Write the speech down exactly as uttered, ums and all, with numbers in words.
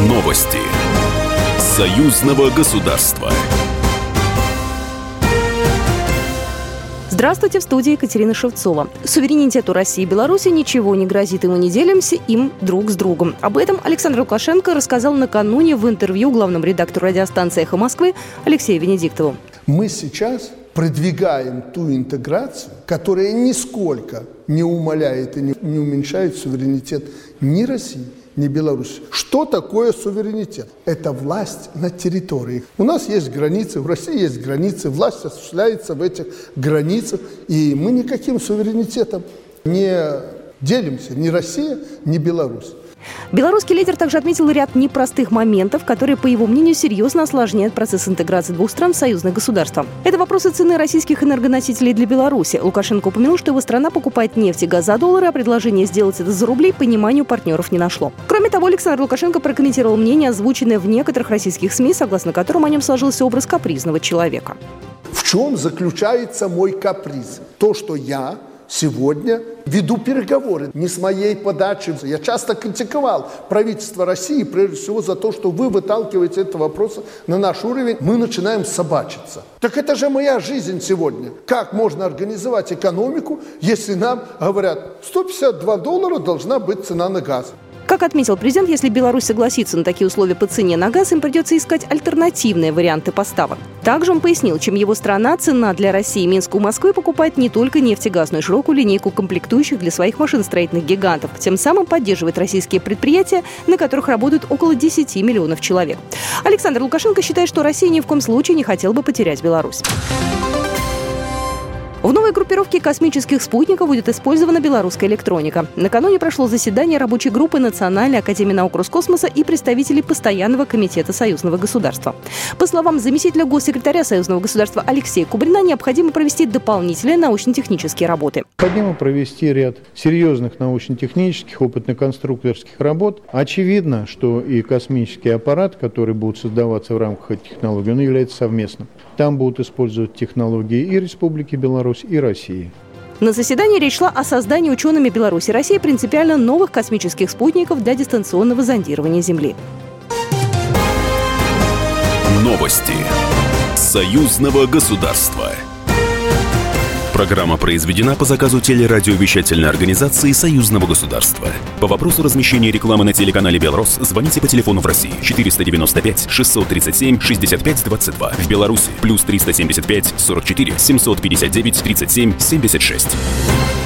Новости союзного государства. Здравствуйте, в студии Екатерина Шевцова. Суверенитету России и Беларуси ничего не грозит, и мы не делимся им друг с другом. Об этом Александр Лукашенко рассказал накануне в интервью главному редактору радиостанции «Эхо Москвы» Алексею Венедиктову. Мы сейчас продвигаем ту интеграцию, которая нисколько не умаляет и не уменьшает суверенитет ни России, ни Беларуси. Что такое суверенитет? Это власть над территорией. У нас есть границы, в России есть границы, власть осуществляется в этих границах, и мы никаким суверенитетом не делимся, ни Россия, ни Беларусь. Белорусский лидер также отметил ряд непростых моментов, которые, по его мнению, серьезно осложняют процесс интеграции двух стран в союзное государство. Это вопросы цены российских энергоносителей для Беларуси. Лукашенко упомянул, что его страна покупает нефть и газ за доллары, а предложение сделать это за рубли пониманию партнеров не нашло. Кроме того, Александр Лукашенко прокомментировал мнение, озвученное в некоторых российских СМИ, согласно которым о нем сложился образ капризного человека. В чем заключается мой каприз? То, что я сегодня веду переговоры не с моей подачи. Я часто критиковал правительство России, прежде всего, за то, что вы выталкиваете этот вопрос на наш уровень. Мы начинаем собачиться. Так это же моя жизнь сегодня. Как можно организовать экономику, если нам говорят, сто пятьдесят два доллара должна быть цена на газ? Как отметил президент, если Беларусь согласится на такие условия по цене на газ, им придется искать альтернативные варианты поставок. Также он пояснил, чем его страна, цена для России, Минска и Москвы покупает не только нефть и газ, но и широкую линейку комплектующих для своих машиностроительных гигантов. Тем самым поддерживает российские предприятия, на которых работают около десяти миллионов человек. Александр Лукашенко считает, что Россия ни в коем случае не хотела бы потерять Беларусь. В новой группировке космических спутников будет использована белорусская электроника. Накануне прошло заседание рабочей группы Национальной академии наук Роскосмоса и представителей Постоянного комитета союзного государства. По словам заместителя госсекретаря союзного государства Алексея Кубрина, необходимо провести дополнительные научно-технические работы. Необходимо провести ряд серьезных научно-технических, опытно-конструкторских работ. Очевидно, что и космический аппарат, который будет создаваться в рамках этих технологий, он является совместным. Там будут использовать технологии и Республики Беларусь, и России. На заседании речь шла о создании учеными Беларуси и России принципиально новых космических спутников для дистанционного зондирования Земли. Новости союзного государства. Программа произведена по заказу телерадиовещательной организации Союзного государства. По вопросу размещения рекламы на телеканале «Белрос» звоните по телефону в России четыреста девяносто пять шестьсот тридцать семь шестьдесят пять двадцать два. В Беларуси плюс триста семьдесят пять сорок четыре семьсот пятьдесят девять тридцать семь семьдесят шесть.